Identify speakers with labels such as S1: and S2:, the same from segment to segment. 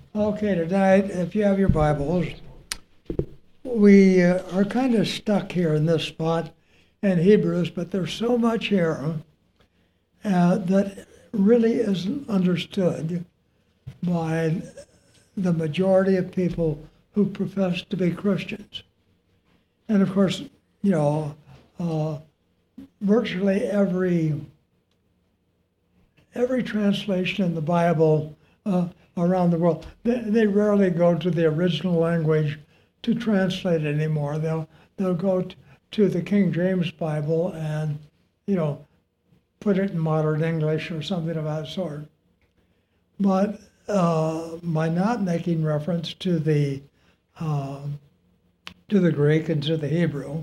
S1: Okay, tonight, if you have your Bibles, we are kind of stuck here in this spot in Hebrews, but there's so much here that really isn't understood by the majority of people who profess to be Christians. And of course, you know, uh, virtually every translation in the Bible around the world, they rarely go to the original language to translate anymore. They'll go to the King James Bible and put it in modern English or something of that sort. But by not making reference to the Greek and to the Hebrew,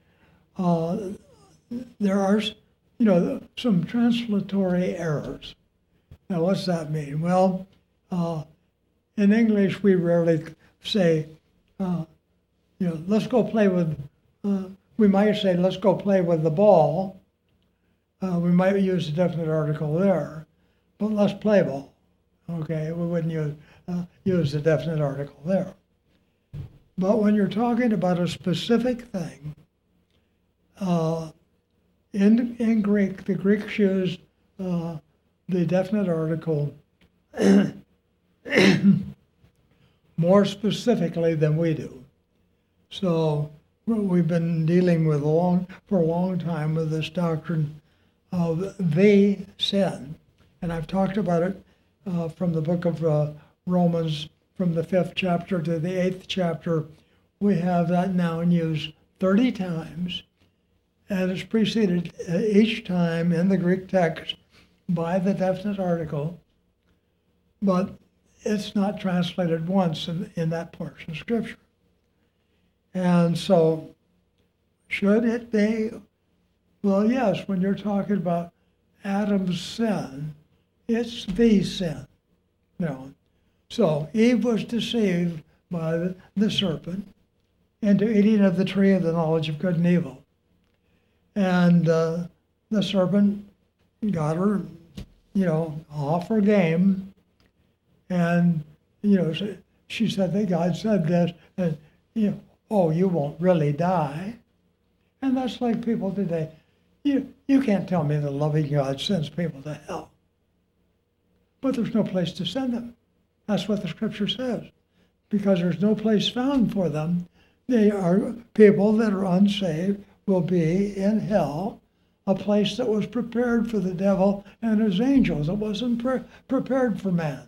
S1: there are some translatory errors. Now, what's that mean? Well, in English, we rarely say, let's go play with. We might say, let's go play with the ball. We might use a definite article there, but let's play ball. Okay, we wouldn't use the definite article there. But when you're talking about a specific thing, in Greek, the Greeks use the definite article more specifically than we do. So we've been dealing with for a long time with this doctrine of the sin, and I've talked about it from the book of Romans, from the 5th chapter to the 8th chapter. We have that noun used 30 times, and it's preceded each time in the Greek text by the definite article, but it's not translated once in that portion of Scripture. And so, should it be? Well, yes, when you're talking about Adam's sin, it's the sin. So Eve was deceived by the serpent into eating of the tree of the knowledge of good and evil. And the serpent got her, off her game. And, she said that God said this, and, oh, you won't really die. And that's like people today. You can't tell me that loving God sends people to hell. But there's no place to send them. That's what the Scripture says. Because there's no place found for them. They are people that are unsaved will be in hell, a place that was prepared for the devil and his angels. It wasn't prepared for man.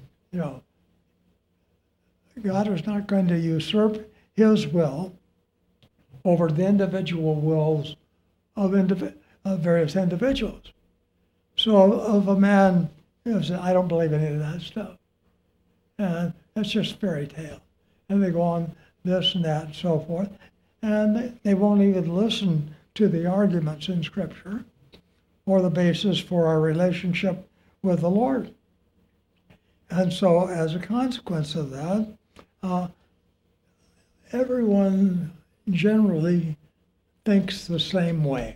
S1: God is not going to usurp his will over the individual wills of various individuals. So if a man says, I don't believe any of that stuff, and that's just fairy tale, and they go on this and that and so forth, and they won't even listen to the arguments in Scripture or the basis for our relationship with the Lord. And so as a consequence of that, everyone generally thinks the same way,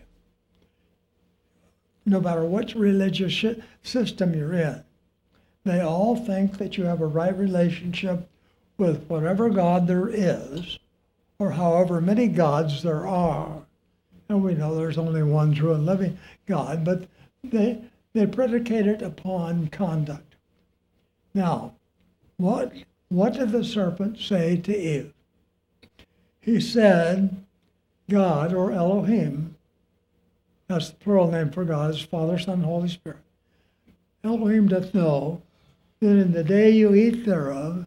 S1: no matter what religious system you're in. They all think that you have a right relationship with whatever God there is, or however many gods there are. And we know there's only one true and living God, but they predicate it upon conduct. Now, what did the serpent say to Eve? He said, God, or Elohim, that's the plural name for God, is Father, Son, and Holy Spirit. Elohim doth know that in the day you eat thereof,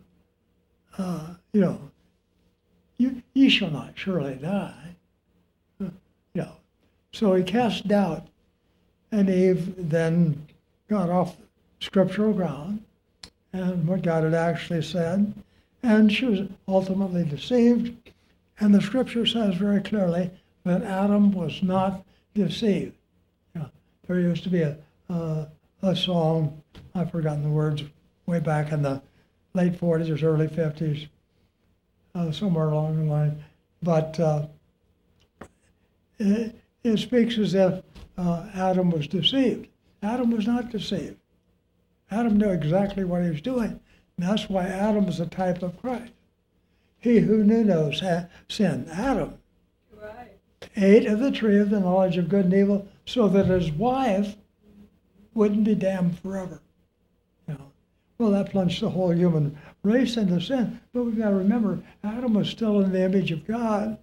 S1: ye shall not surely die. So he cast doubt, and Eve then got off scriptural ground and what God had actually said, and she was ultimately deceived. And the Scripture says very clearly that Adam was not deceived. There used to be a song, I've forgotten the words, way back in the late 40s or early 50s, somewhere along the line. But it speaks as if Adam was deceived. Adam was not deceived. Adam knew exactly what he was doing. And that's why Adam is a type of Christ. He who knew no sin, Adam, ate of the tree of the knowledge of good and evil so that his wife wouldn't be damned forever. You know? Well, that plunged the whole human race into sin. But we've got to remember, Adam was still in the image of God.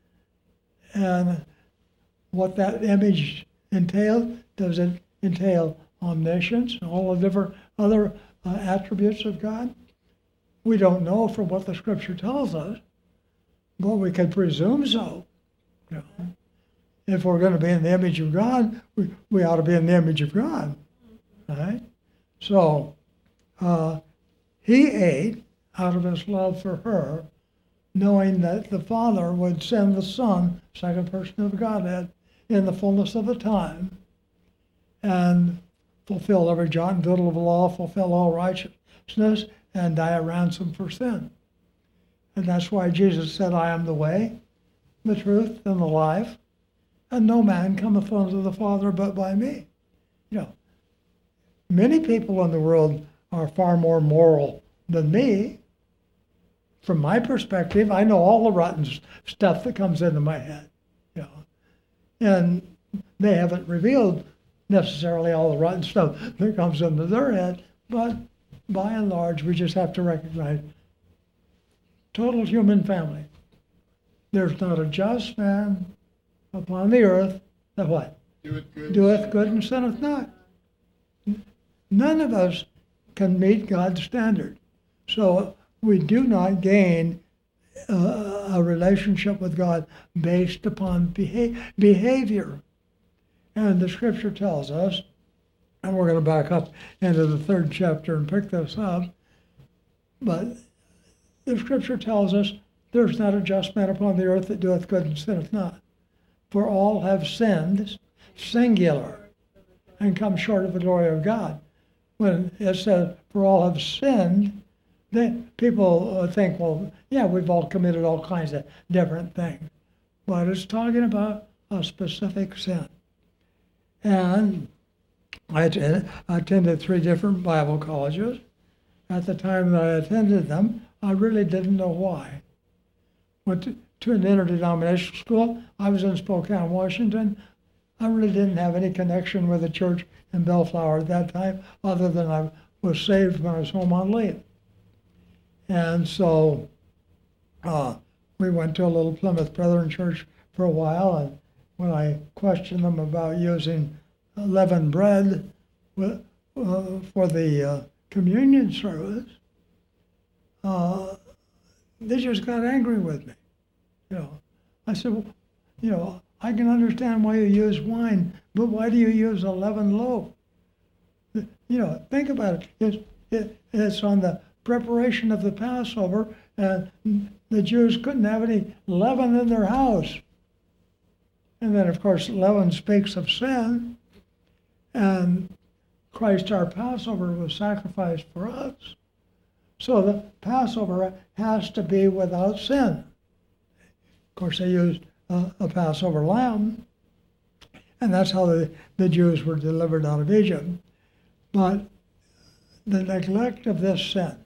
S1: And what that image entailed, does it entail omniscience and all the different other attributes of God? We don't know from what the Scripture tells us, but we can presume so. You know? If we're going to be in the image of God, we ought to be in the image of God. Right? So he ate out of his love for her, knowing that the Father would send the Son, second person of the Godhead, in the fullness of the time, and fulfill every jot and tittle of the law, fulfill all righteousness, and die a ransom for sin. And that's why Jesus said, I am the way, the truth, and the life, and no man cometh unto the Father but by me. You know, many people in the world are far more moral than me. From my perspective, I know all the rotten stuff that comes into my head. You know, and they haven't revealed necessarily all the rotten stuff that comes into their head, but by and large, we just have to recognize total human family. There's not a just man upon the earth that what? Doeth good and sinneth not. None of us can meet God's standard. So we do not gain a relationship with God based upon behavior. And the Scripture tells us, and we're going to back up into the 3rd chapter and pick this up, but the Scripture tells us there's not a just man upon the earth that doeth good and sinneth not. For all have sinned, singular, and come short of the glory of God. When it says, for all have sinned, then people think, well, yeah, we've all committed all kinds of different things. But it's talking about a specific sin. And I attended 3 different Bible colleges. At the time that I attended them, I really didn't know why. Went to an interdenominational school. I was in Spokane, Washington. I really didn't have any connection with the church in Bellflower at that time, other than I was saved when I was home on leave. And so we went to a little Plymouth Brethren church for a while, and when I questioned them about using leavened bread for the communion service, they just got angry with me. You know, I said, well, you know, I can understand why you use wine, but why do you use a leavened loaf? You know, think about it. It's on the preparation of the Passover, and the Jews couldn't have any leaven in their house. And then, of course, leaven speaks of sin, and Christ, our Passover, was sacrificed for us. So the Passover has to be without sin. Of course, they used a Passover lamb, and that's how the Jews were delivered out of Egypt. But the neglect of this sin,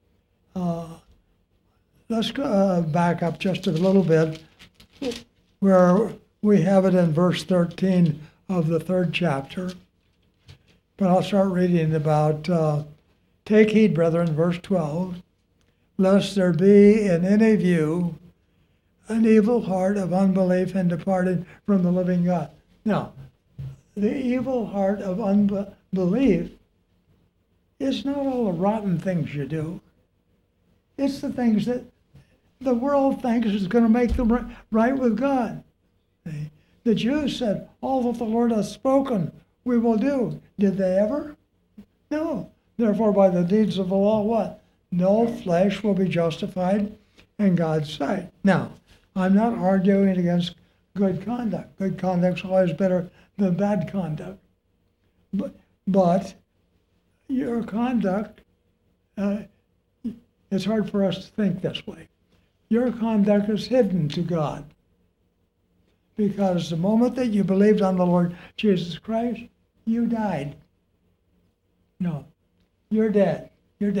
S1: let's back up just a little bit, where we have it in verse 13 of the 3rd chapter. But I'll start reading about, take heed, brethren, verse 12, lest there be in any of you an evil heart of unbelief and departing from the living God. Now, the evil heart of unbelief is not all the rotten things you do. It's the things that the world thinks is going to make them right with God. The Jews said, all that the Lord has spoken, we will do. Did they ever? No. Therefore, by the deeds of the law, what? No flesh will be justified in God's sight. Now, I'm not arguing against good conduct. Good conduct's always better than bad conduct. But your conduct, it's hard for us to think this way. Your conduct is hidden to God. Because the moment that you believed on the Lord Jesus Christ, you died. No, you're dead. You're dead.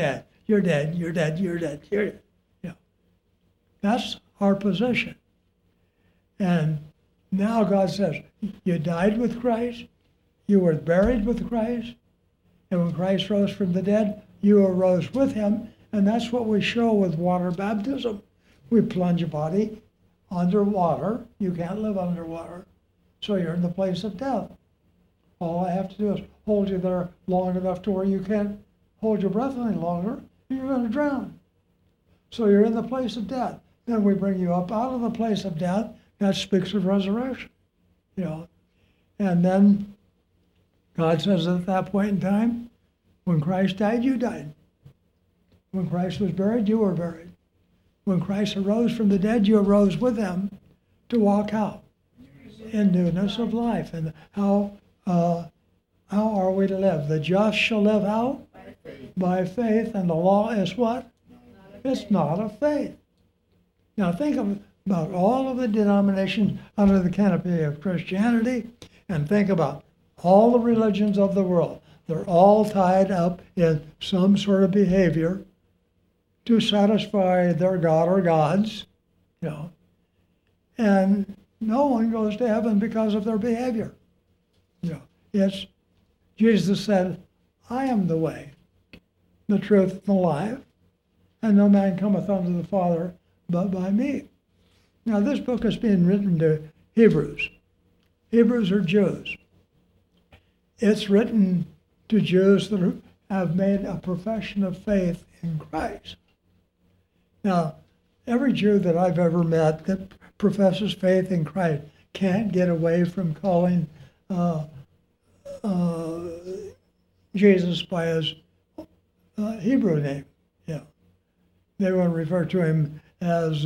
S1: you're dead, you're dead, you're dead, you're dead. You know, that's our position. And now God says, you died with Christ, you were buried with Christ, and when Christ rose from the dead, you arose with him, and that's what we show with water baptism. We plunge a body under water. You can't live underwater, so you're in the place of death. All I have to do is hold you there long enough to where you can't hold your breath any longer, and you're going to drown. So you're in the place of death. Then we bring you up out of the place of death. That speaks of resurrection, you know. And then God says at that point in time, when Christ died, you died. When Christ was buried, you were buried. When Christ arose from the dead, you arose with him to walk out in newness of life. And how are we to live? The just shall live how? By faith. And the law is what? It's not of faith. Now think about all of the denominations under the canopy of Christianity, and think about all the religions of the world. They're all tied up in some sort of behavior to satisfy their god or gods, you know. And no one goes to heaven because of their behavior. You know, it's, Jesus said, I am the way, the truth, and the life, and no man cometh unto the Father but by me. Now this book is being written to Hebrews. Hebrews are Jews. It's written to Jews that have made a profession of faith in Christ. Now, every Jew that I've ever met that professes faith in Christ can't get away from calling Jesus by his Hebrew name. Yeah, they want to refer to him as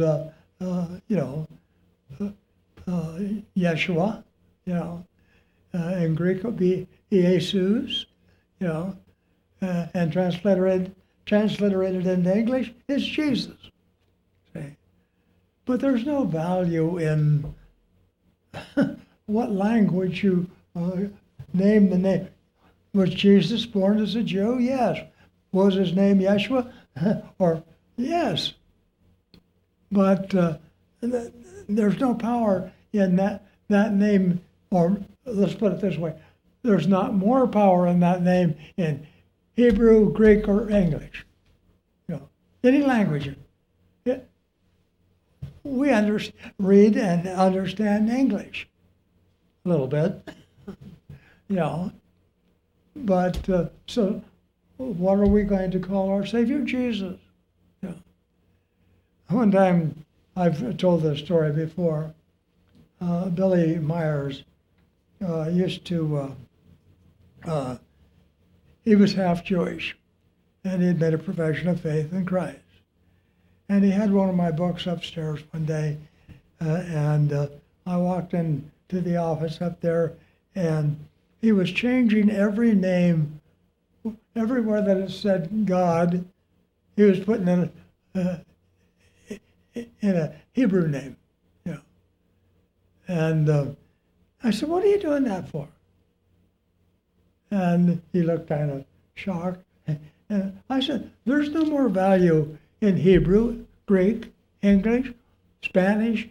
S1: Yeshua. You know, in Greek it would be Jesus. You know, and transliterated into English is Jesus. See? But there's no value in what language you name the name. Was Jesus born as a Jew? Yes. Was his name Yeshua? Or yes. But there's no power in that name, or let's put it this way, there's not more power in that name in Hebrew, Greek, or English. You know, any language. We read and understand English a little bit, you know. But so, what are we going to call our Savior? Jesus. You know. One time, I've told this story before. Billy Myers used to. He was half Jewish, and he had made a profession of faith in Christ. And he had one of my books upstairs one day, and I walked into the office up there, and he was changing every name, everywhere that it said God, he was putting in a Hebrew name, you know. And I said, "What are you doing that for?" And he looked kind of shocked. And I said, "There's no more value in Hebrew, Greek, English, Spanish,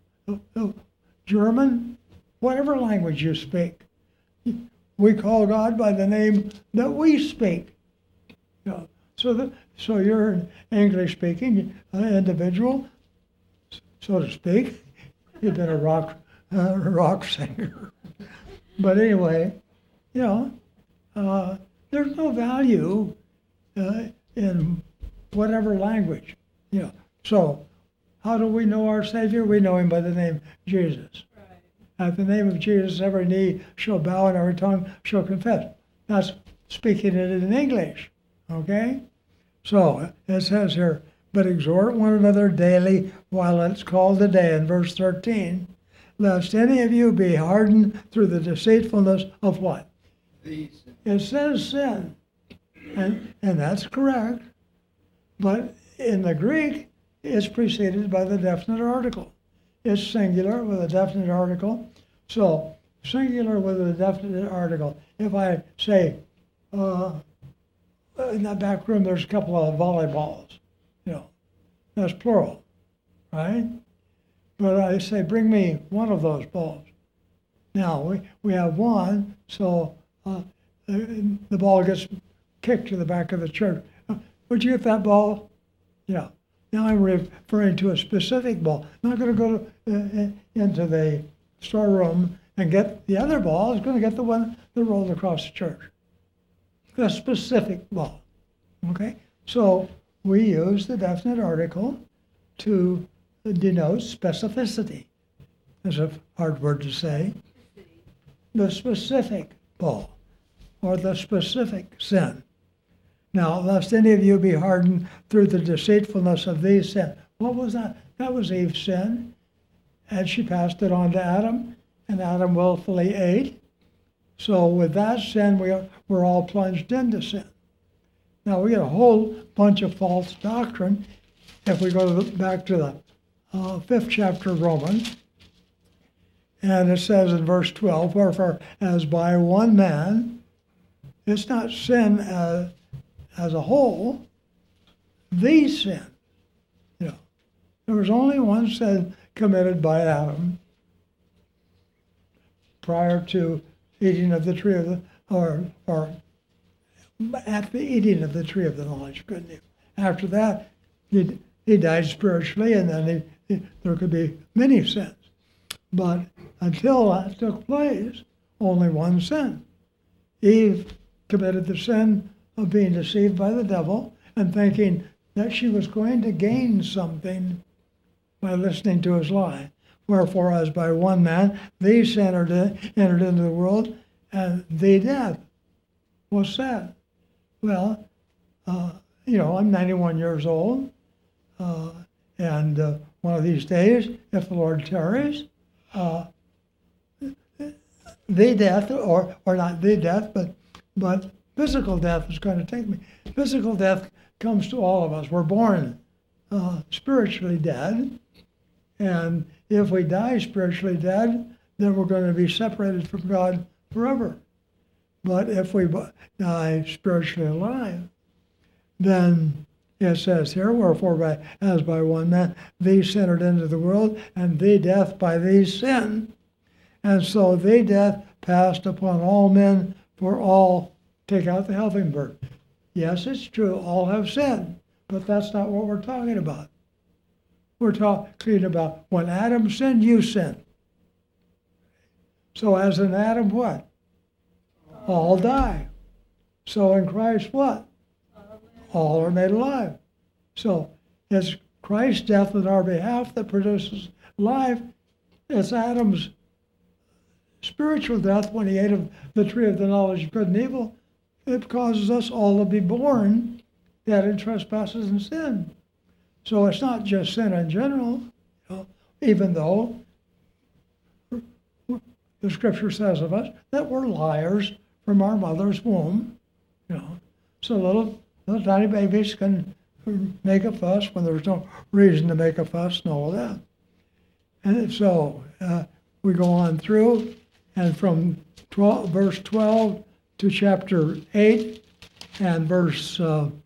S1: German, whatever language you speak. We call God by the name that we speak." You know, so you're an English-speaking individual, so to speak. You've been a rock singer. But anyway, you know, there's no value in whatever language. You know. So how do we know our Savior? We know him by the name Jesus. Right. At the name of Jesus, every knee shall bow and every tongue shall confess. That's speaking it in English. Okay? So it says here, "But exhort one another daily while it's called today," in verse 13, "lest any of you be hardened through the deceitfulness of" what? These. It says sin. And that's correct. But in the Greek, it's preceded by the definite article. It's singular with a definite article. So singular with a definite article. If I say, in that back room, there's a couple of volleyballs. You know, that's plural, right? But I say, bring me one of those balls. Now, we have one, so the ball gets kicked to the back of the church. Would you get that ball? Yeah. Now I'm referring to a specific ball. I'm not going to go into the storeroom and get the other ball. I'm going to get the one that rolled across the church. The specific ball. Okay? So we use the definite article to denote specificity. That's a hard word to say. The specific ball, or the specific sin. Now, lest any of you be hardened through the deceitfulness of these sins. What was that? That was Eve's sin. And she passed it on to Adam, and Adam willfully ate. So with that sin, we're all plunged into sin. Now, we get a whole bunch of false doctrine if we go back to the 5th chapter of Romans. And it says in verse 12, wherefore, as by one man, it's not sin as a whole, the sin. You know, there was only one sin committed by Adam prior to eating of the tree of the, or at the eating of the tree of the knowledge of good and evil. After that, he died spiritually, and then there could be many sins. But until that took place, only one sin. Eve committed the sin of being deceived by the devil and thinking that she was going to gain something by listening to his lie. Wherefore, as by one man, these entered into the world, and the death was sad. Well, I'm 91 years old, and one of these days, if the Lord tarries, the death, or not the death, but physical death is going to take me. Physical death comes to all of us. We're born spiritually dead, and if we die spiritually dead, then we're going to be separated from God forever. But if we die spiritually alive, then it says here, wherefore as by one man these entered into the world, and the death by these sin. And so the death passed upon all men, for all, take out the helping verb. Yes, it's true, all have sinned, but that's not what we're talking about. We're talking about when Adam sinned, you sinned. So as in Adam, what? All die. So in Christ, what? All are made alive. So it's Christ's death on our behalf that produces life. It's Adam's spiritual death when he ate of the tree of the knowledge of good and evil. It causes us all to be born dead in trespasses and sin. So it's not just sin in general, even though the scripture says of us that we're liars from our mother's womb. So little tiny babies can make a fuss when there's no reason to make a fuss and all of that. And so we go on through, and from verse 12 to chapter 8 and verse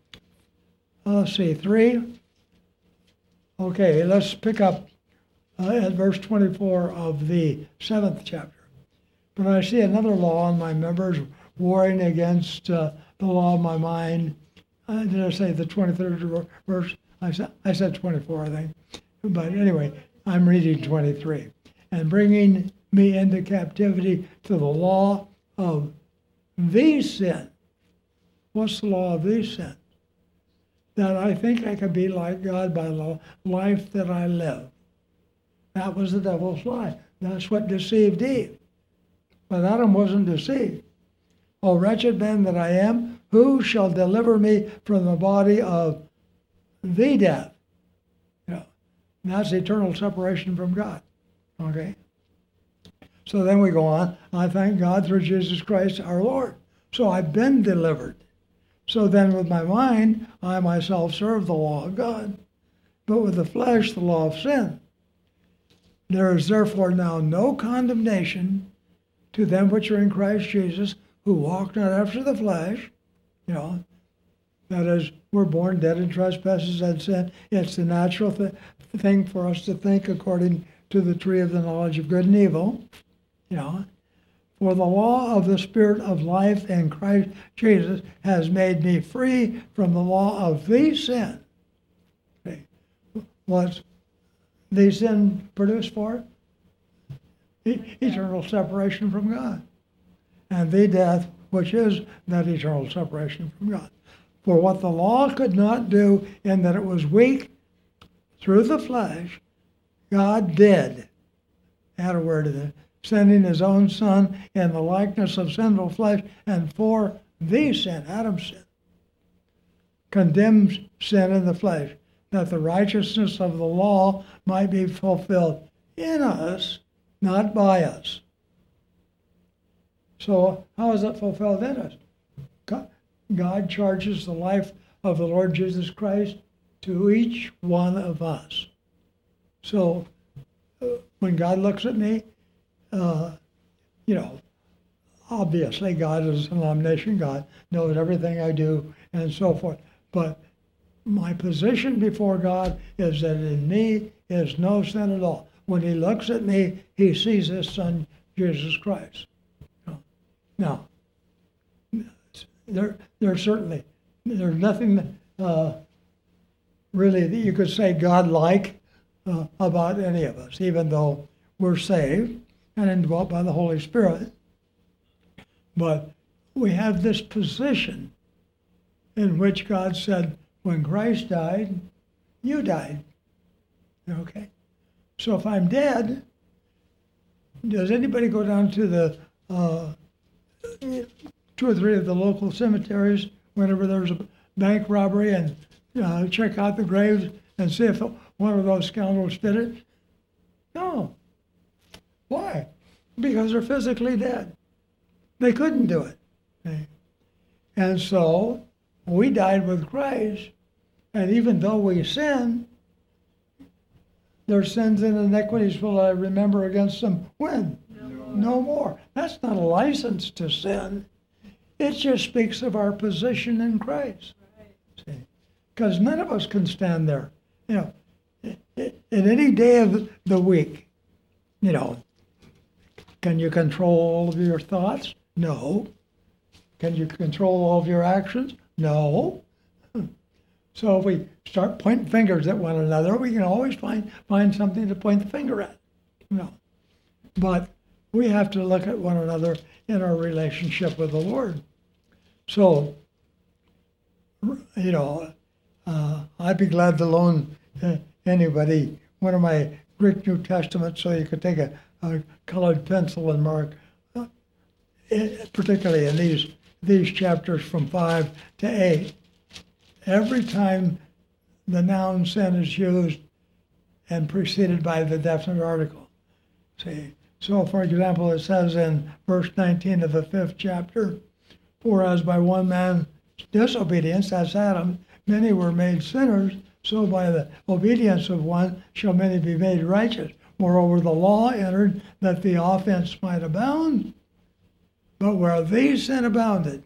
S1: 3. Okay, let's pick up at verse 24 of the 7th chapter. But I see another law in my members, warring against the law of my mind. Did I say the 23rd verse? I said 24, I think. But anyway, I'm reading 23. And bringing me into captivity to the law of these sin. What's the law of these sin? That I think I could be like God by the life that I live. That was the devil's lie. That's what deceived Eve. But Adam wasn't deceived. O wretched man that I am, who shall deliver me from the body of the death? And that's eternal separation from God. Okay? So then we go on. I thank God through Jesus Christ our Lord. So I've been delivered. So then with my mind, I myself serve the law of God. But with the flesh, the law of sin. There is therefore now no condemnation to them which are in Christ Jesus, who walk not after the flesh, That is, we're born dead in trespasses and sin. It's the natural thing for us to think according to the tree of the knowledge of good and evil. You know, for the law of the Spirit of life in Christ Jesus has made me free from the law of the sin. Okay. What's the sin produced for? Eternal separation from God. And the death, which is that eternal separation from God. For what the law could not do in that it was weak through the flesh, God did. Add a word to that. Sending his own Son in the likeness of sinful flesh, and for the sin, Adam's sin, condemns sin in the flesh, that the righteousness of the law might be fulfilled in us, not by us. So how is it fulfilled in us? God charges the life of the Lord Jesus Christ to each one of us. So when God looks at me, you know, obviously God is an omniscient God, knows everything I do and so forth. But my position before God is that in me is no sin at all. When he looks at me, he sees his Son, Jesus Christ. Now, there's nothing really that you could say God-like about any of us, even though we're saved and indwelt by the Holy Spirit. But we have this position in which God said, when Christ died, you died. Okay? So if I'm dead, does anybody go down to the 2 or 3 of the local cemeteries whenever there's a bank robbery and check out the graves and see if one of those scoundrels did it? No. Why? Because they're physically dead. They couldn't do it. Okay? And so we died with Christ, and even though we sin, their sins and iniquities will I remember against them when? No more. That's not a license to sin. It just speaks of our position in Christ. Because none of us can stand there. You know, in any day of the week, you know, can you control all of your thoughts? No. Can you control all of your actions? No. So if we start pointing fingers at one another, we can always find something to point the finger at. You know. But we have to look at one another in our relationship with the Lord. So, you know, I'd be glad to loan anybody one of my Greek New Testaments so you could take a colored pencil and mark, particularly in these chapters from 5 to 8. Every time the noun sin is used and preceded by the definite article. See? So, for example, it says in verse 19 of the 5th chapter, for as by one man's disobedience, that's Adam, many were made sinners, so by the obedience of one shall many be made righteous. Moreover, the law entered that the offense might abound. But where the sin abounded,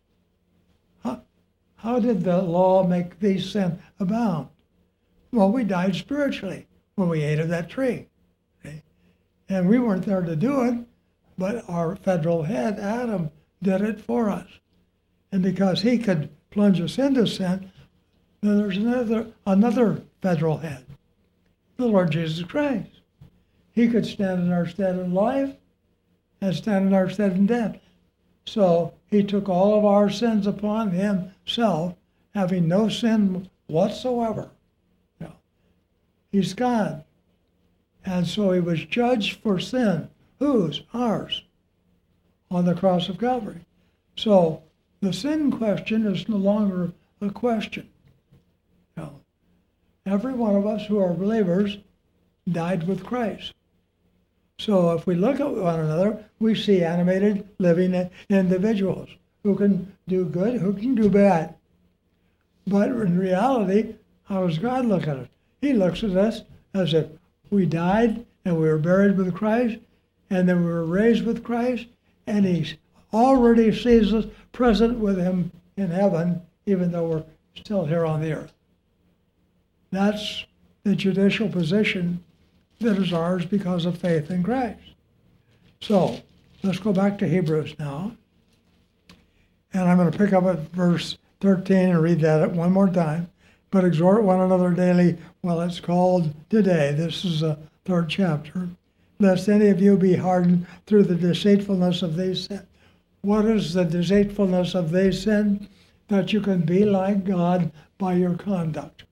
S1: how did the law make the sin abound? Well, we died spiritually when we ate of that tree. Okay? And we weren't there to do it, but our federal head, Adam, did it for us. And because he could plunge us into sin, then there's another federal head, the Lord Jesus Christ. He could stand in our stead in life and stand in our stead in death. So he took all of our sins upon himself, having no sin whatsoever. You know, he's God. And so he was judged for sin. Whose? Ours. On the cross of Calvary. So the sin question is no longer a question. You know, every one of us who are believers died with Christ. So if we look at one another, we see animated, living individuals who can do good, who can do bad. But in reality, how does God look at us? He looks at us as if we died and we were buried with Christ, and then we were raised with Christ, and he already sees us present with him in heaven even though we're still here on the earth. That's the judicial position that is ours because of faith in Christ. So let's go back to Hebrews now. And I'm going to pick up at verse 13 and read that one more time. But exhort one another daily while it's called today. This is the 3rd chapter. Lest any of you be hardened through the deceitfulness of these sins. What is the deceitfulness of these sins? That you can be like God by your conduct.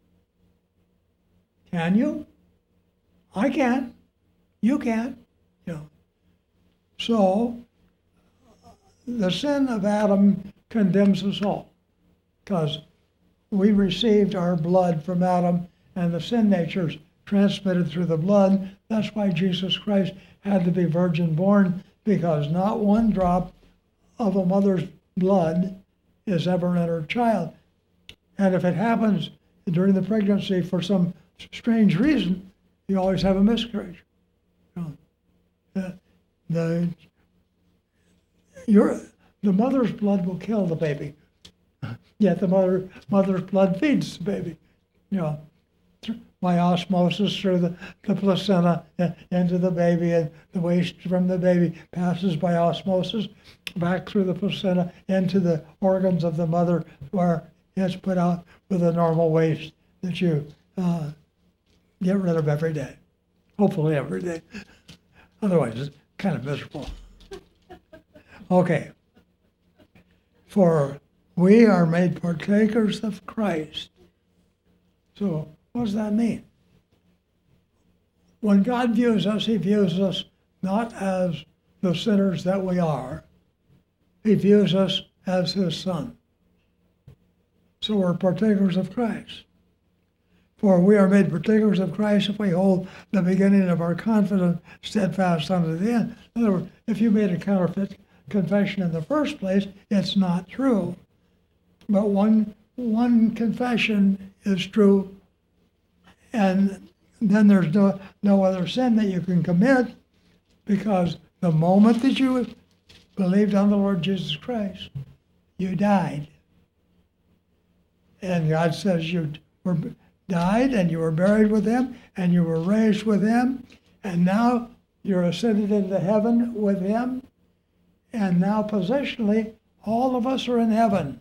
S1: Can you? I can. You can. You know. So, the sin of Adam condemns us all, because we received our blood from Adam, and the sin nature's transmitted through the blood. That's why Jesus Christ had to be virgin born, because not one drop of a mother's blood is ever in her child. And if it happens during the pregnancy for some strange reason, you always have a miscarriage. You know, the mother's blood will kill the baby, yet the mother's blood feeds the baby. You know, by osmosis through the placenta into the baby, and the waste from the baby passes by osmosis back through the placenta into the organs of the mother, where it's put out with the normal waste that you get rid of every day, hopefully every day. Otherwise, it's kind of miserable. Okay. For we are made partakers of Christ. So what does that mean? When God views us, he views us not as the sinners that we are. He views us as his son. So we're partakers of Christ. For we are made partakers of Christ if we hold the beginning of our confidence steadfast unto the end. In other words, if you made a counterfeit confession in the first place, it's not true. But one confession is true, and then there's no other sin that you can commit, because the moment that you believed on the Lord Jesus Christ, you died. And God says you were died, and you were buried with him, and you were raised with him, and now you're ascended into heaven with him, and now positionally, all of us are in heaven.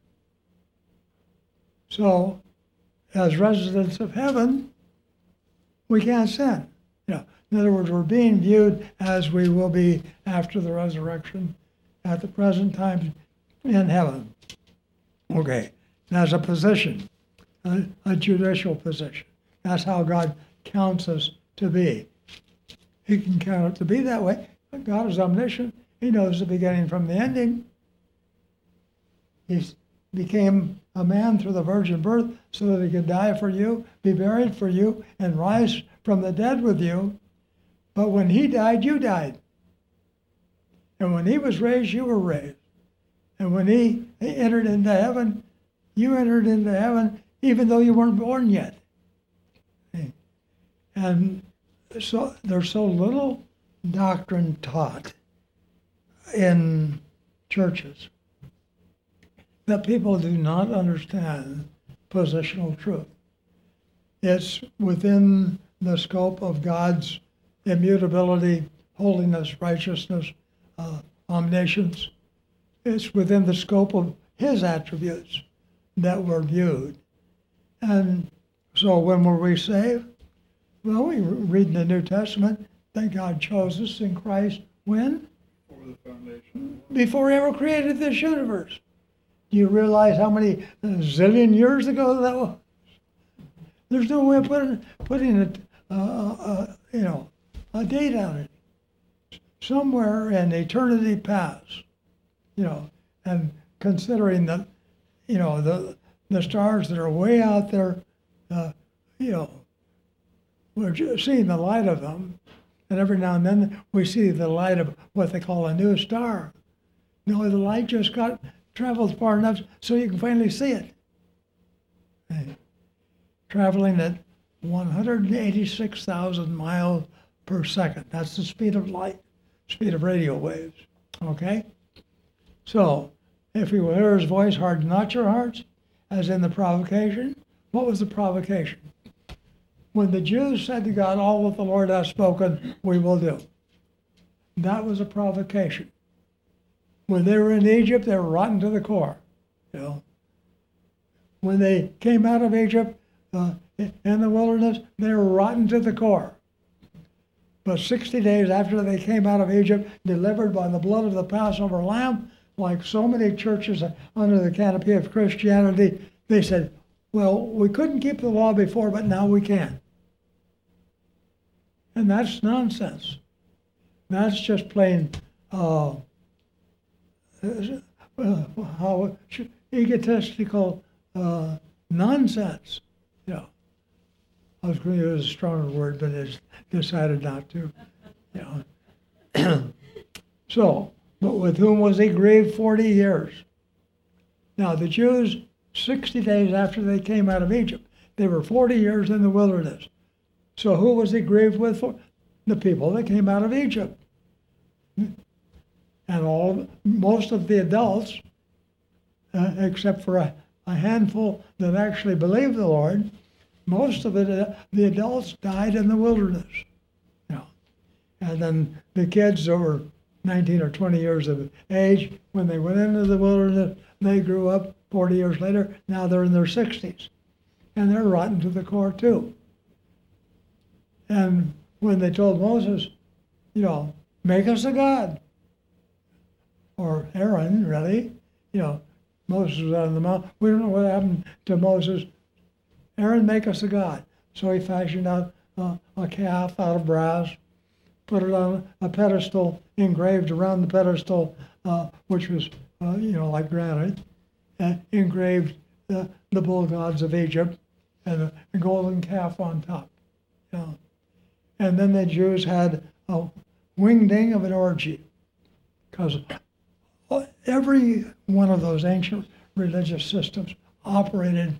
S1: So, as residents of heaven, we can't sin. You know, in other words, we're being viewed as we will be after the resurrection at the present time in heaven. Okay, that's a position. A judicial position. That's how God counts us to be. He can count it to be that way. But God is omniscient. He knows the beginning from the ending. He became a man through the virgin birth so that he could die for you, be buried for you, and rise from the dead with you. But when he died, you died. And when he was raised, you were raised. And when he entered into heaven, you entered into heaven even though you weren't born yet. And so there's so little doctrine taught in churches that people do not understand positional truth. It's within the scope of God's immutability, holiness, righteousness, omniscience. It's within the scope of his attributes that we're viewed. And so when were we saved? Well, we read in the New Testament that God chose us in Christ when?
S2: Before the foundation.
S1: Before he ever created this universe. Do you realize how many zillion years ago that was? There's no way of putting a date on it. Somewhere in eternity past, and considering that, the stars that are way out there, we're just seeing the light of them, and every now and then we see the light of what they call a new star. The light just traveled far enough so you can finally see it. Traveling at 186,000 miles per second. That's the speed of light, speed of radio waves. Okay? So, if you will hear his voice, harden not your hearts. as in the provocation. What was the provocation? When the Jews said to God, all that the Lord has spoken, we will do. That was a provocation. When they were in Egypt, they were rotten to the core. You know, when they came out of Egypt in the wilderness, they were rotten to the core. But 60 days after they came out of Egypt, delivered by the blood of the Passover lamb, like so many churches under the canopy of Christianity, they said, well, we couldn't keep the law before, but now we can. And that's nonsense. That's just plain egotistical nonsense. Yeah. I was going to use a stronger word, but I decided not to. Yeah. So, but with whom was he grieved 40 years? Now, the Jews, 60 days after they came out of Egypt, they were 40 years in the wilderness. So who was he grieved with? For? The people that came out of Egypt. And most of the adults, except for a handful that actually believed the Lord, most of the adults died in the wilderness. You know. And then the kids that were 19 or 20 years of age, when they went into the wilderness, they grew up 40 years later. Now they're in their 60s. And they're rotten to the core too. And when they told Moses, you know, make us a god, or Aaron, really, you know, Moses was on the mountain. We don't know what happened to Moses. Aaron, make us a god. So he fashioned out a calf out of brass, put it on a pedestal, engraved around the pedestal, which was, like granite, engraved the bull gods of Egypt and a golden calf on top. You know. And then the Jews had a wingding of an orgy, because every one of those ancient religious systems operated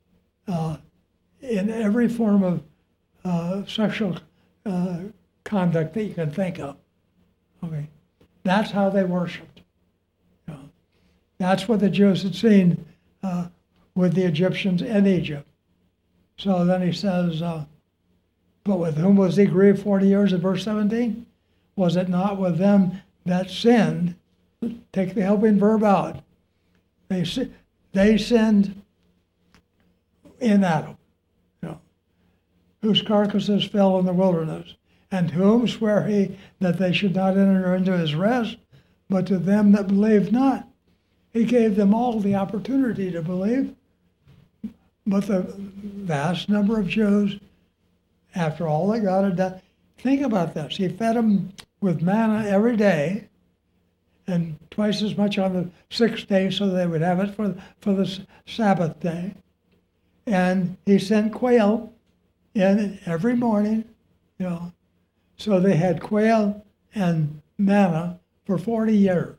S1: in every form of sexual conduct that you can think of. Okay, that's how they worshipped. You know, that's what the Jews had seen with the Egyptians in Egypt. So then he says, but with whom was he grieved 40 years in verse 17? Was it not with them that sinned? Take the helping verb out. They sinned in Adam, you know, whose carcasses fell in the wilderness, and whom sware he that they should not enter into his rest, but to them that believed not. He gave them all the opportunity to believe, but the vast number of Jews, after all that God had done, think about this. He fed them with manna every day, and twice as much on the sixth day, so they would have it for the Sabbath day. And he sent quail in every morning, you know. So they had quail and manna for 40 years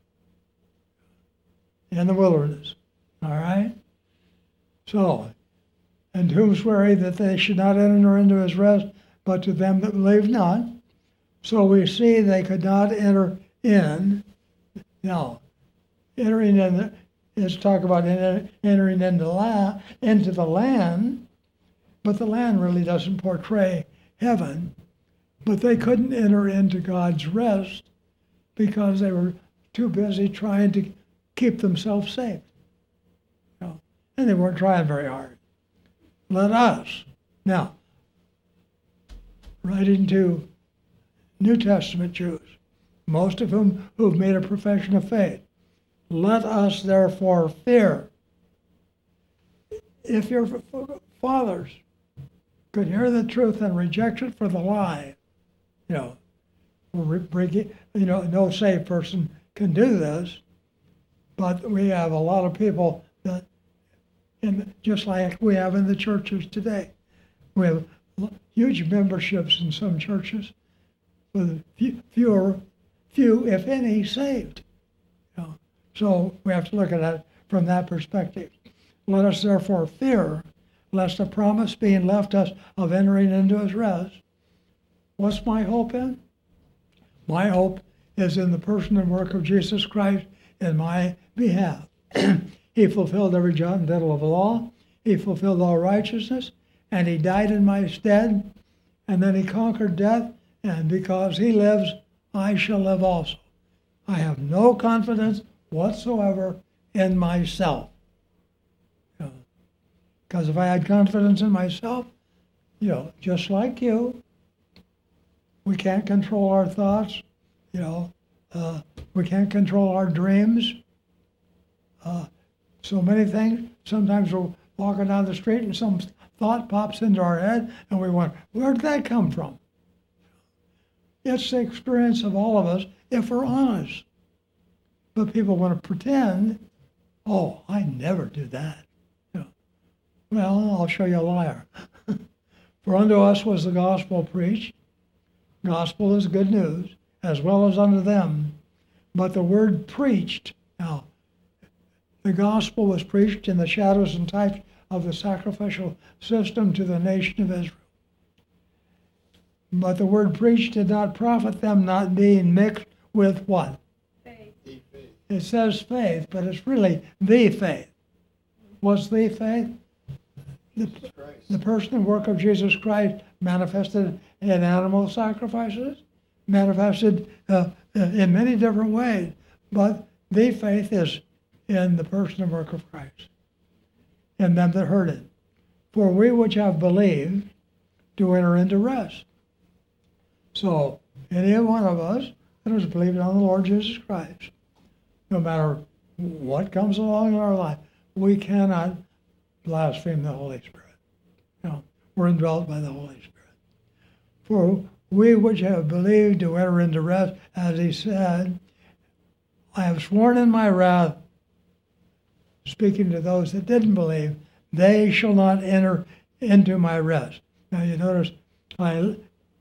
S1: in the wilderness. All right? So, and whom sware he that they should not enter into his rest, but to them that believe not? So we see they could not enter in. Now, entering in, let's talk about entering into the land, but the land really doesn't portray heaven. But they couldn't enter into God's rest because they were too busy trying to keep themselves safe. You know, and they weren't trying very hard. Let us. Now, writing to New Testament Jews, most of whom who've made a profession of faith, let us therefore fear. If your fathers could hear the truth and reject it for the lie, no saved person can do this, but we have a lot of people that, just like we have in the churches today, we have huge memberships in some churches with few, if any, saved. You know, so we have to look at it from that perspective. Let us therefore fear, lest the promise being left us of entering into his rest. What's my hope in? My hope is in the person and work of Jesus Christ in my behalf. He fulfilled every jot and tittle of the law. He fulfilled all righteousness, and he died in my stead. And then he conquered death, and because he lives, I shall live also. I have no confidence whatsoever in myself. Because if I had confidence in myself, just like you, we can't control our thoughts, we can't control our dreams. So many things. Sometimes we're walking down the street and some thought pops into our head and we wonder, where did that come from? It's the experience of all of us if we're honest. But people want to pretend, oh, I never do that. Well, I'll show you a liar. For unto us was the gospel preached. Gospel is good news, as well as unto them. But the word preached, now, the gospel was preached in the shadows and types of the sacrificial system to the nation of Israel. But the word preached did not profit them, not being mixed with what?
S3: Faith.
S1: It says faith, but it's really the faith. What's the faith? The person and work of Jesus Christ manifested in animal sacrifices, manifested in many different ways, but the faith is in the person and work of Christ, in them that heard it. For we which have believed do enter into rest. So, any one of us that has believed on the Lord Jesus Christ, no matter what comes along in our life, we cannot blaspheme the Holy Spirit. We're indwelt by the Holy Spirit. For we which have believed do enter into rest, as he said, I have sworn in my wrath, speaking to those that didn't believe, they shall not enter into my rest. Now you notice I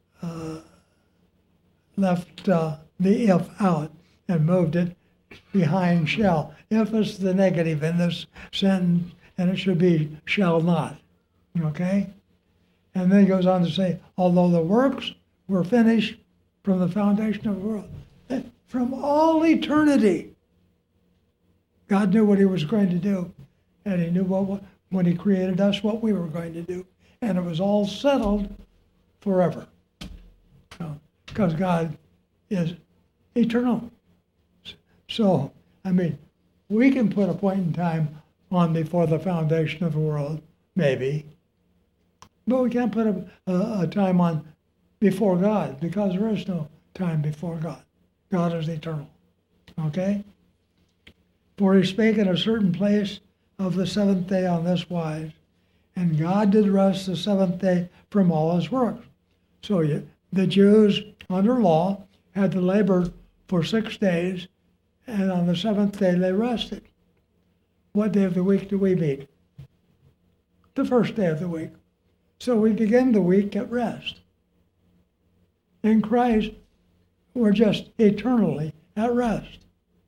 S1: left the if out and moved it behind shall. If is the negative in this sentence, and it should be shall not. Okay? And then he goes on to say, although the works were finished from the foundation of the world, from all eternity, God knew what he was going to do. And he knew when he created us what we were going to do. And it was all settled forever. Because God is eternal. So, we can put a point in time on before the foundation of the world, maybe. But we can't put a time on before God, because there is no time before God. God is eternal. Okay? For he spake in a certain place of the seventh day on this wise, and God did rest the seventh day from all his works. So the Jews, under law, had to labor for 6 days, and on the seventh day they rested. What day of the week do we meet? The first day of the week. So we begin the week at rest. In Christ, we're just eternally at rest.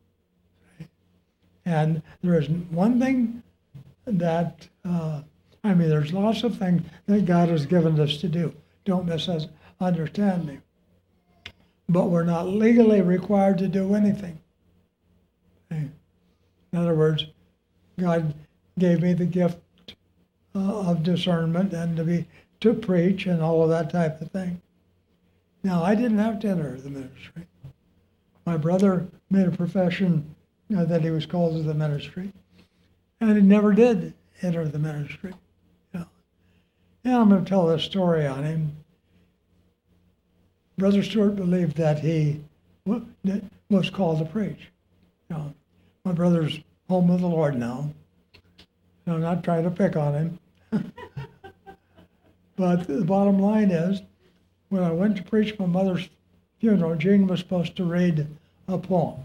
S1: And there is one thing that, there's lots of things that God has given us to do. Don't misunderstand me. But we're not legally required to do anything. Okay? In other words, God gave me the gift of discernment and to preach and all of that type of thing. Now, I didn't have to enter the ministry. My brother made a profession that he was called to the ministry, and he never did enter the ministry. And I'm going to tell this story on him. Brother Stewart believed that he was called to preach. My brother's home with the Lord now, so I'm not trying to pick on him. But the bottom line is, when I went to preach my mother's funeral, Gene was supposed to read a poem.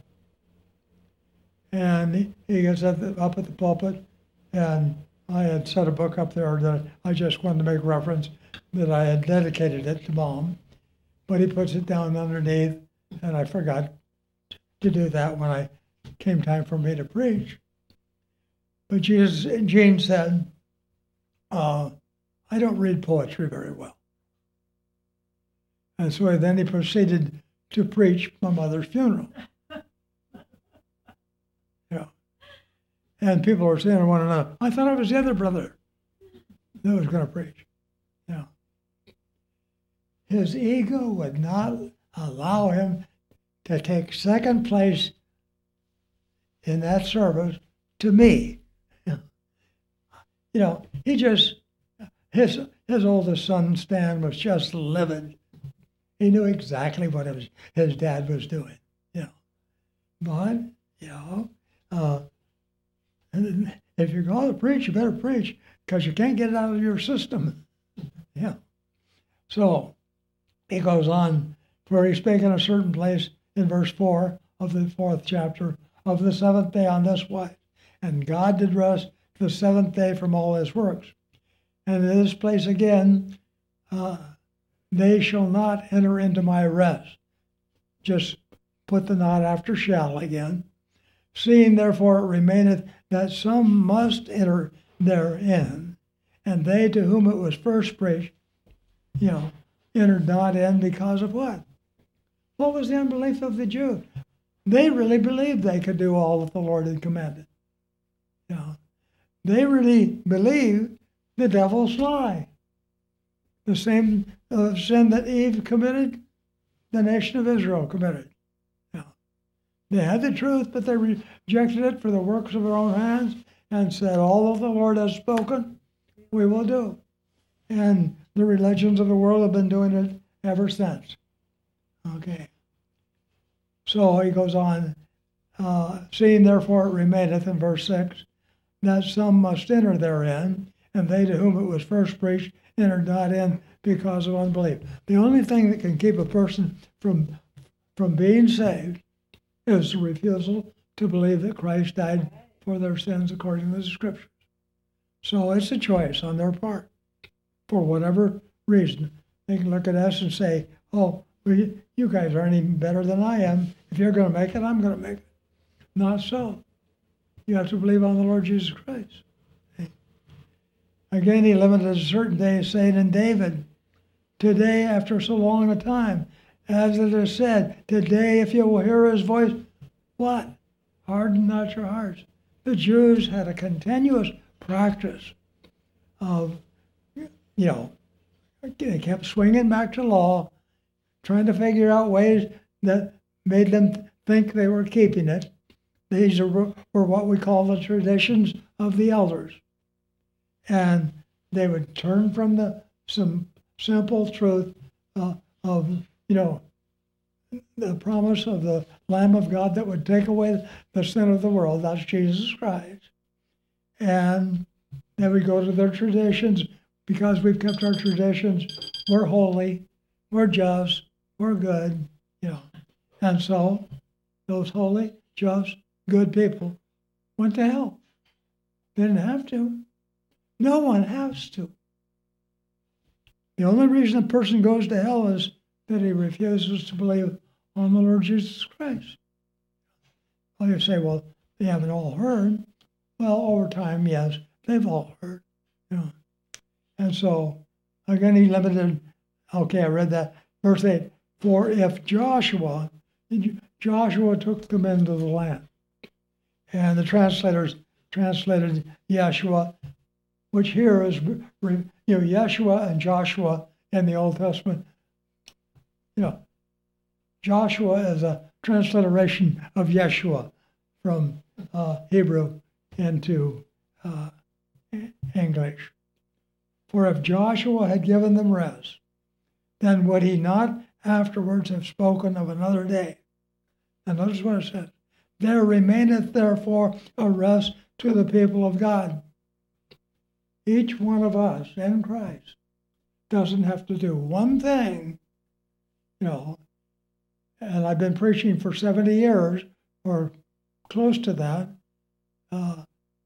S1: And he gets up at the pulpit, and I had set a book up there that I just wanted to make reference that I had dedicated it to Mom. But he puts it down underneath, and I forgot to do that when I came time for me to preach. But Gene said, I don't read poetry very well. And so then he proceeded to preach my mother's funeral. And people were saying to one another, I thought it was the other brother that was going to preach. Yeah. His ego would not allow him to take second place in that service to me. You know, he just, his oldest son, Stan, was just livid. He knew exactly what his dad was doing, you know. But, you know, and if you're going to preach, you better preach, because you can't get it out of your system. Yeah. So he goes on, for he spake in a certain place in verse 4 of the 4th chapter of the 7th day on this wise. And God did rest the 7th day from all his works. And in this place again, they shall not enter into my rest. Just put the not after shall again. Seeing therefore it remaineth that some must enter therein, and they to whom it was first preached, you know, entered not in because of what? What was the unbelief of the Jews? They really believed they could do all that the Lord had commanded. You know, they really believed the devil's lie. The same sin that Eve committed, the nation of Israel committed. They had the truth, but they rejected it for the works of their own hands and said, all of the Lord has spoken, we will do. And the religions of the world have been doing it ever since. Okay. So he goes on, seeing therefore it remaineth in verse 6, that some must enter therein, and they to whom it was first preached entered not in because of unbelief. The only thing that can keep a person from being saved is the refusal to believe that Christ died for their sins according to the Scriptures. So it's a choice on their part. For whatever reason, they can look at us and say, oh, well, you guys aren't even better than I am. If you're going to make it, I'm going to make it. Not so. You have to believe on the Lord Jesus Christ. Again, he limited a certain day, saying in David, today, after so long a time, as it is said, today, if you will hear his voice, what? Harden not your hearts. The Jews had a continuous practice of, you know, they kept swinging back to law, trying to figure out ways that made them think they were keeping it. These were what we call the traditions of the elders. And they would turn from some simple truth of, you know, the promise of the Lamb of God that would take away the sin of the world. That's Jesus Christ. And they would go to their traditions. Because we've kept our traditions, we're holy, we're just, we're good, you know. And so those holy, just, good people went to hell. They didn't have to. No one has to. The only reason a person goes to hell is that he refuses to believe on the Lord Jesus Christ. Well, you say, well, they haven't all heard. Well, over time, yes, they've all heard. You know. And so, again, he limited, okay, I read that, verse 8, for if Joshua took them into the land. And the translators translated Yeshua, which here is, you know, Yeshua and Joshua in the Old Testament. You know, Joshua is a transliteration of Yeshua from Hebrew into English. For if Joshua had given them rest, then would he not afterwards have spoken of another day? And notice what it says. There remaineth therefore a rest to the people of God. Each one of us in Christ doesn't have to do one thing, you know, and I've been preaching for 70 years or close to that, a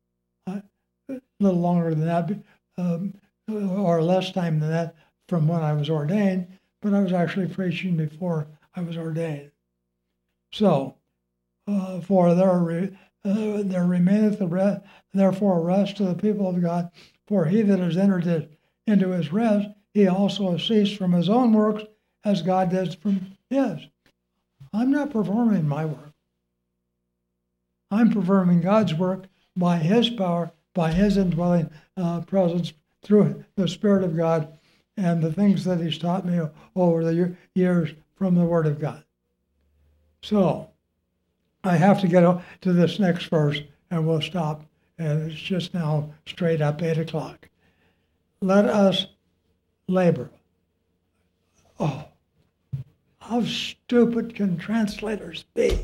S1: little longer than that, or less time than that from when I was ordained, but I was actually preaching before I was ordained. So, for there remaineth therefore a rest to the people of God, for he that has entered into his rest, he also has ceased from his own works, as God does from his. I'm not performing my work. I'm performing God's work by His power, by His indwelling presence through the Spirit of God and the things that He's taught me over the years from the Word of God. So, I have to get to this next verse and we'll stop. And it's just now straight up 8 o'clock. Let us labor. Oh, how stupid can translators be?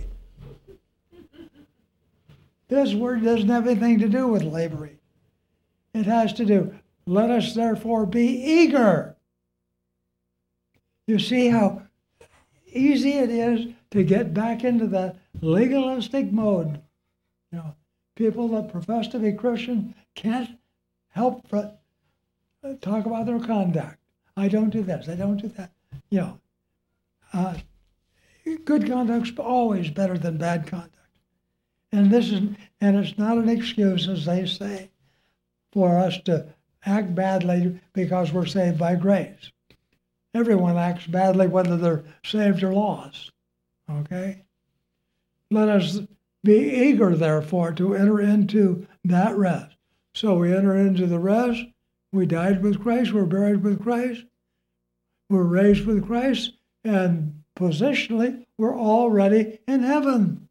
S1: This word doesn't have anything to do with laboring. It has to do, let us therefore be eager. You see how easy it is to get back into that legalistic mode. You know, people that profess to be Christian can't help but talk about their conduct. I don't do this, I don't do that. You know, good conduct's always better than bad conduct. And it's not an excuse, as they say, for us to act badly because we're saved by grace. Everyone acts badly whether they're saved or lost. Okay? Let us be eager, therefore, to enter into that rest. So we enter into the rest. We died with Christ. We're buried with Christ. We're raised with Christ. And positionally, we're already in heaven.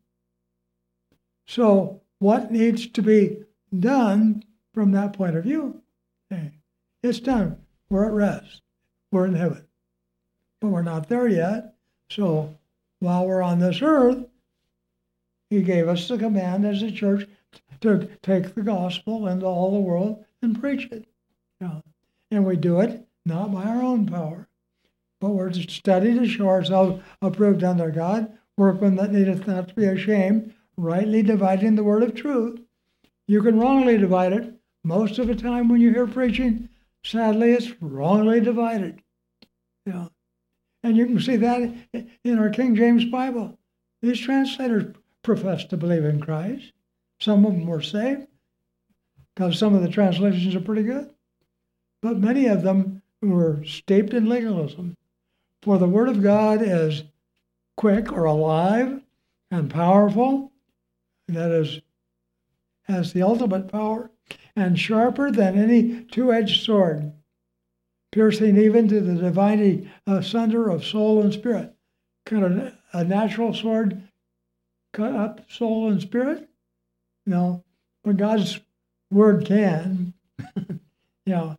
S1: So what needs to be done from that point of view? It's done. We're at rest. We're in heaven. But we're not there yet. So while we're on this earth, He gave us the command as a church to take the gospel into all the world and preach it. You know, and we do it not by our own power, but we're to study to show ourselves approved unto God, workmen that needeth not to be ashamed, rightly dividing the word of truth. You can wrongly divide it. Most of the time when you hear preaching, sadly, it's wrongly divided. You know, and you can see that in our King James Bible. These translators profess to believe in Christ. Some of them were saved, because some of the translations are pretty good. But many of them were steeped in legalism. For the Word of God is quick or alive and powerful, that is, has the ultimate power, and sharper than any two-edged sword, piercing even to the dividing asunder of soul and spirit. Could a natural sword cut up soul and spirit? No, but God's word can. You know,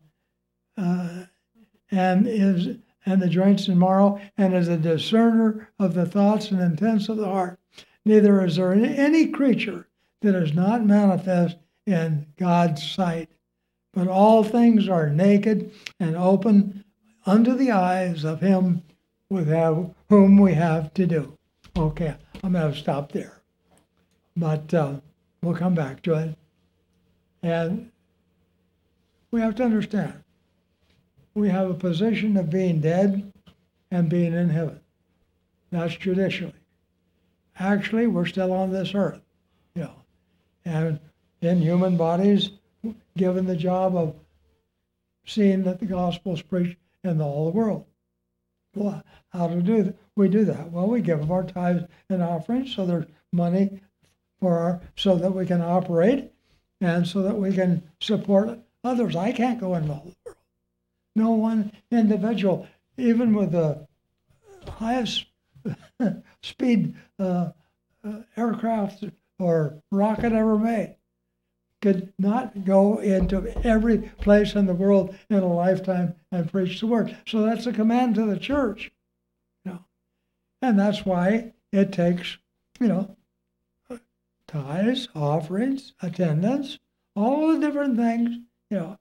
S1: and the joints and marrow, and is a discerner of the thoughts and intents of the heart. Neither is there any creature that is not manifest in God's sight, but all things are naked and open unto the eyes of Him with whom we have to do. Okay, I'm going to stop there. But we'll come back to it. And we have to understand, we have a position of being dead and being in heaven. That's judicially. Actually, we're still on this earth, you know, and in human bodies, given the job of seeing that the gospel is preached in all the world. Well, how do we do that? Well, we give of our tithes and offerings, so there's money so that we can operate and so that we can support others. I can't go into all the world. No one individual, even with the highest speed aircraft or rocket ever made, could not go into every place in the world in a lifetime and preach the word. So that's a command to the church. You know? And that's why it takes, you know, tithes, offerings, attendance, all the different things. You know,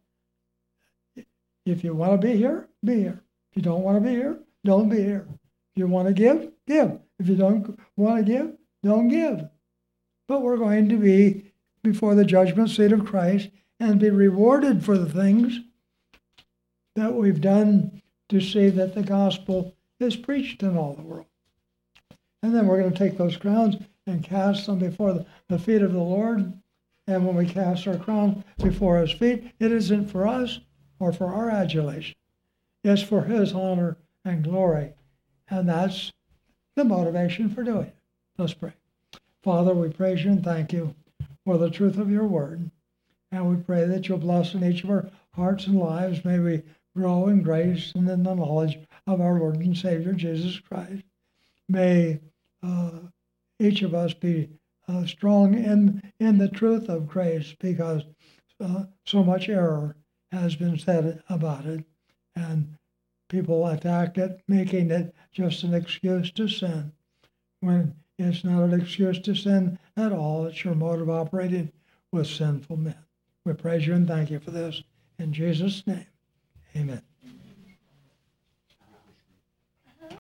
S1: if you want to be here, be here. If you don't want to be here, don't be here. If you want to give, give. If you don't want to give, don't give. But we're going to be before the judgment seat of Christ and be rewarded for the things that we've done to see that the gospel is preached in all the world. And then we're going to take those crowns and cast them before the feet of the Lord. And when we cast our crown before His feet, it isn't for us or for our adulation. It's for His honor and glory. And that's the motivation for doing it. Let's pray. Father, we praise You and thank You for the truth of your word. And we pray that you'll bless in each of our hearts and lives. May we grow in grace and in the knowledge of our Lord and Savior, Jesus Christ. May each of us be strong in the truth of grace, because so much error has been said about it, and people attack it, making it just an excuse to sin, when it's not an excuse to sin at all. It's your mode of operating with sinful men. We praise you and thank you for this. In Jesus' name, amen.